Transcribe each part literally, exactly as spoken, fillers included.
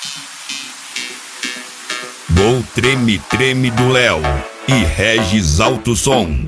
Gol Treme Treme do Léo e Regis Alto Som.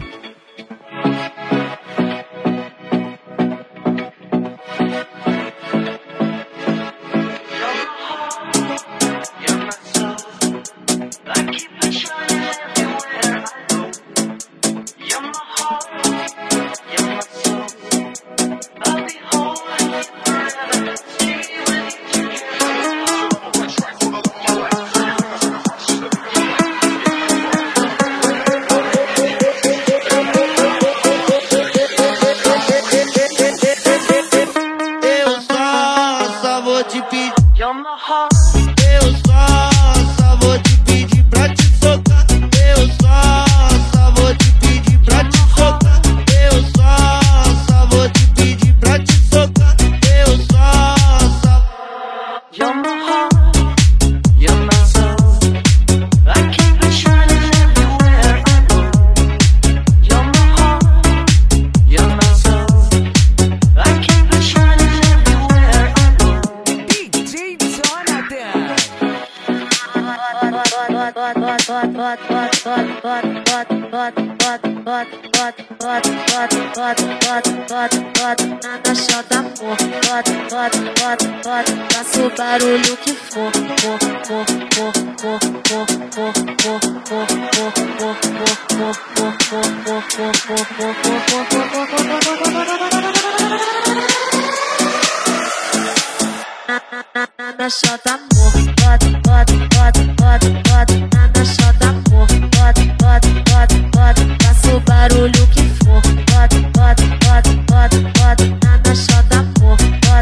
Eu só, só vou te pedir pra te socar. Eu só, só vou te pedir pra te socar. Eu só, só vou te pedir pra te socar. Eu só, só. You're my heart, you're my soul. I keep on shining everywhere I go. You're my heart, you're my soul. I keep on shining everywhere I go. D J Jonathan. Nada chata, amor. Faça o barulho que for. Nada chata, amor. Nada chata, amor. Faça o barulho que for. Nada chata, amor.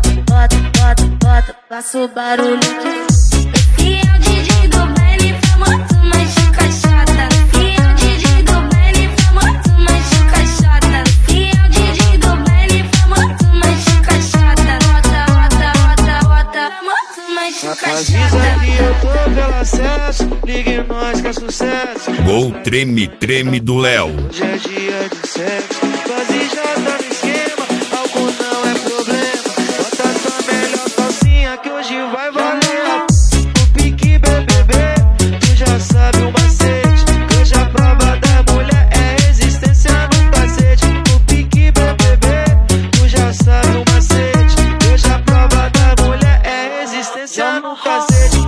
Faça o barulho que for. E é o D J do baile famoso, mais de caixota. E é o D J do baile famoso, mais de caixota. E é o D J do baile famoso, mais de caixota. Rota, rota, rota, rota, famoso, mais de Avisa caixota. que eu tô pelo acesso, ligue nós que é sucesso. Gol Treme Treme do Léo. Hoje é dia de sexo, quase já tá no esquema. Álcool não é problema, bota sua melhor calcinha que hoje vai valer. O pique B B B, tu já sabe o macete. Que hoje a prova da mulher é resistência no cacete. O pique B B B, tu já sabe o macete. Que hoje a prova da mulher é resistência no cacete.